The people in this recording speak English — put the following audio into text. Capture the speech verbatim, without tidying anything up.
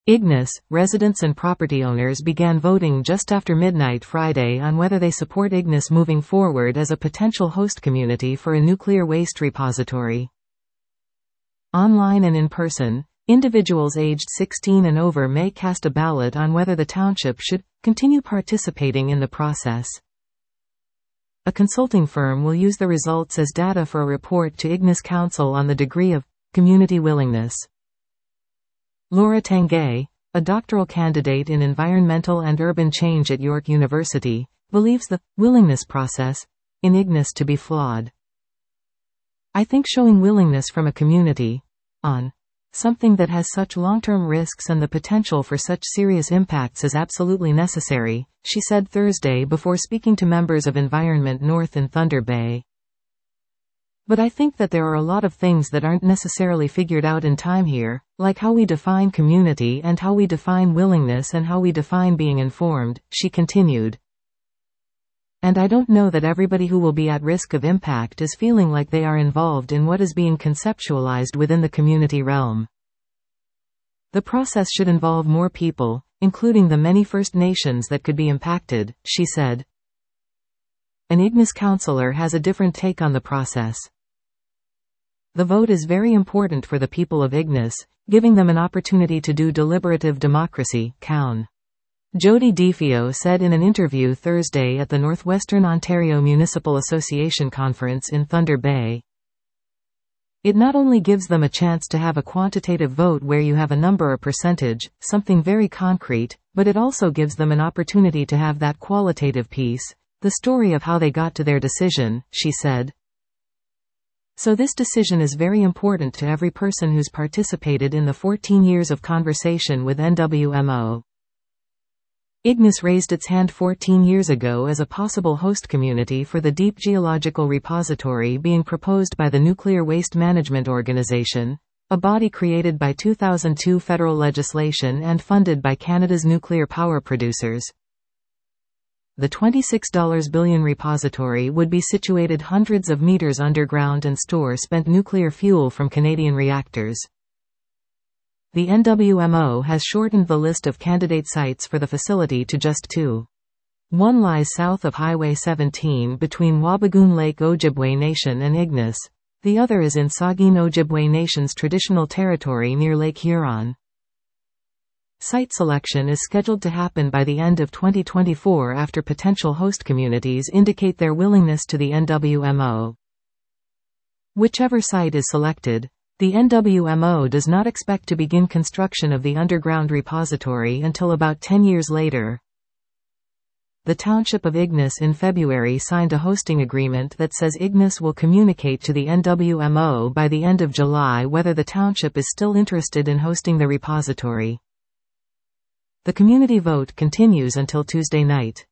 Ignis, residents and property owners began voting just after midnight Friday on whether they support Ignis moving forward as a potential host community for a nuclear waste repository. Online and in person, individuals aged sixteen and over may cast a ballot on whether the township should continue participating in the process. A consulting firm will use the results as data for a report to Ignis Council on the degree of community willingness. Laura Tanguay, a doctoral candidate in environmental and urban change at York University, believes the willingness process in Ignis to be flawed. I think showing willingness from a community on something that has such long-term risks and the potential for such serious impacts is absolutely necessary, she said Thursday before speaking to members of Environment North in Thunder Bay. But I think that there are a lot of things that aren't necessarily figured out in time here, like how we define community and how we define willingness and how we define being informed, she continued. And I don't know that everybody who will be at risk of impact is feeling like they are involved in what is being conceptualized within the community realm. The process should involve more people, including the many First Nations that could be impacted, she said. An Ignis councillor has a different take on the process. The vote is very important for the people of Ignis, giving them an opportunity to do deliberative democracy, Cown. Jody DeFeo said in an interview Thursday at the Northwestern Ontario Municipal Association conference in Thunder Bay. It not only gives them a chance to have a quantitative vote where you have a number or percentage, something very concrete, but it also gives them an opportunity to have that qualitative piece, the story of how they got to their decision, she said. So this decision is very important to every person who's participated in the fourteen years of conversation with N W M O. Ignis raised its hand fourteen years ago as a possible host community for the Deep Geological Repository being proposed by the Nuclear Waste Management Organization, a body created by two thousand two federal legislation and funded by Canada's nuclear power producers. The twenty-six billion dollars repository would be situated hundreds of meters underground and store spent nuclear fuel from Canadian reactors. The N W M O has shortened the list of candidate sites for the facility to just two. One lies south of Highway seventeen between Wabigoon Lake Ojibwe Nation and Ignis. The other is in Saugeen Ojibwe Nation's traditional territory near Lake Huron. Site selection is scheduled to happen by the end of twenty twenty-four after potential host communities indicate their willingness to the N W M O. Whichever site is selected, the N W M O does not expect to begin construction of the underground repository until about ten years later. The Township of Ignis in February signed a hosting agreement that says Ignis will communicate to the N W M O by the end of July whether the township is still interested in hosting the repository. The community vote continues until Tuesday night.